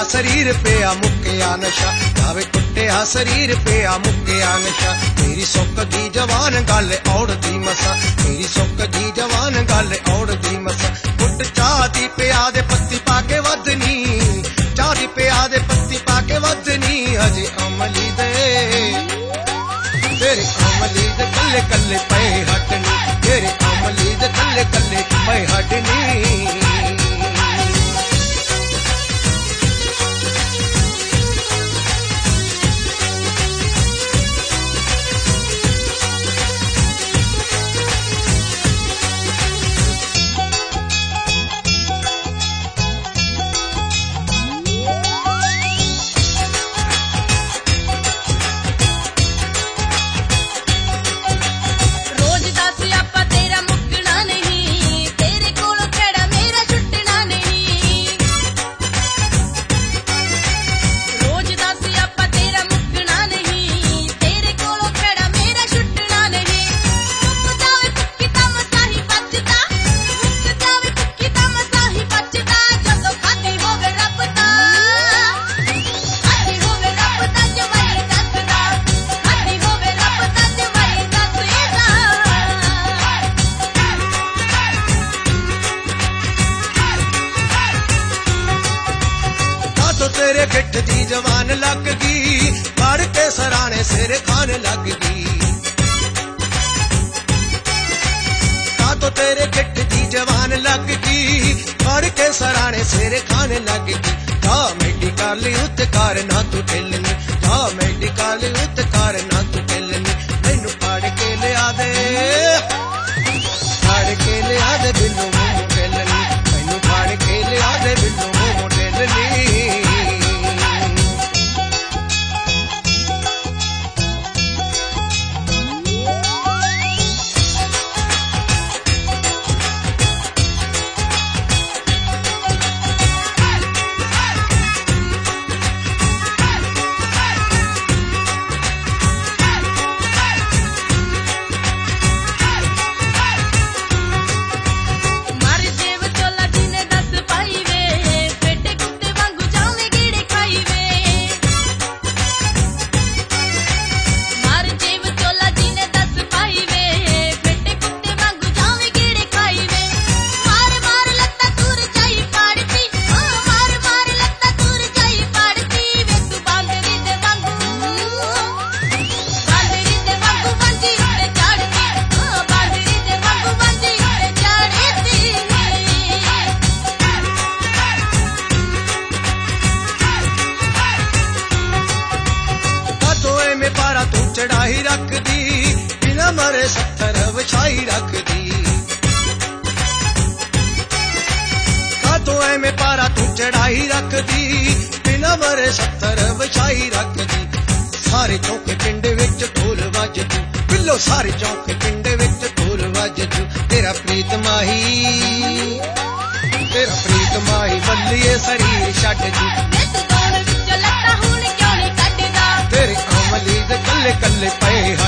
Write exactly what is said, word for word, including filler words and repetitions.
शरीर पिया मुक्या नशा जावे टुटिया शरीर पिया मुक्या नशा मेरी सुख दी जवान गल औड़दी मसा मेरी सुख दी जवान गल औड़दी मसा गुट चाह दी पिया दे पत्ती पाके वधनी चाह दी पिया दे पत्ती पाके वधनी हजे अमली दे तेरे अमली दे कल्ले कल्ले पे हटनी तेरे अमली दे कल्ले कल्ले पे हटनी तेरे गिठ दी जवान लग गई फड़ के सराने सिर खाने लग गई तो तेरे गिठ दी जवान लग गई फड़ के सराने सिर खाने लग गई जा मेडिकल उत्त कर ना तू ढिलनी जा मेडिकल उत्त कर ना तू ढिलनी मैनू फड़ के लिया दे फड़ के लिया दे बिल्लू मुंह ढिलनी मैनू फड़ के लिया दे बिल्लू मुंह ढिलनी चढ़ाई रख दी बिना मरे सत्तर विछाई रख दी तो में पारा तू चढ़ाई रख दी बिना मरे सत्तर विछाई रख दी सारे चौके पिंड विच ढोल वज तू बिल्लो सारे चौके पिंड विच ढोल वज तू तेरा प्रीत माही तेरा प्रीत माही बल्लिए शरीर छड्ड दी तेरे अमली दे कल्ले कल्ले पे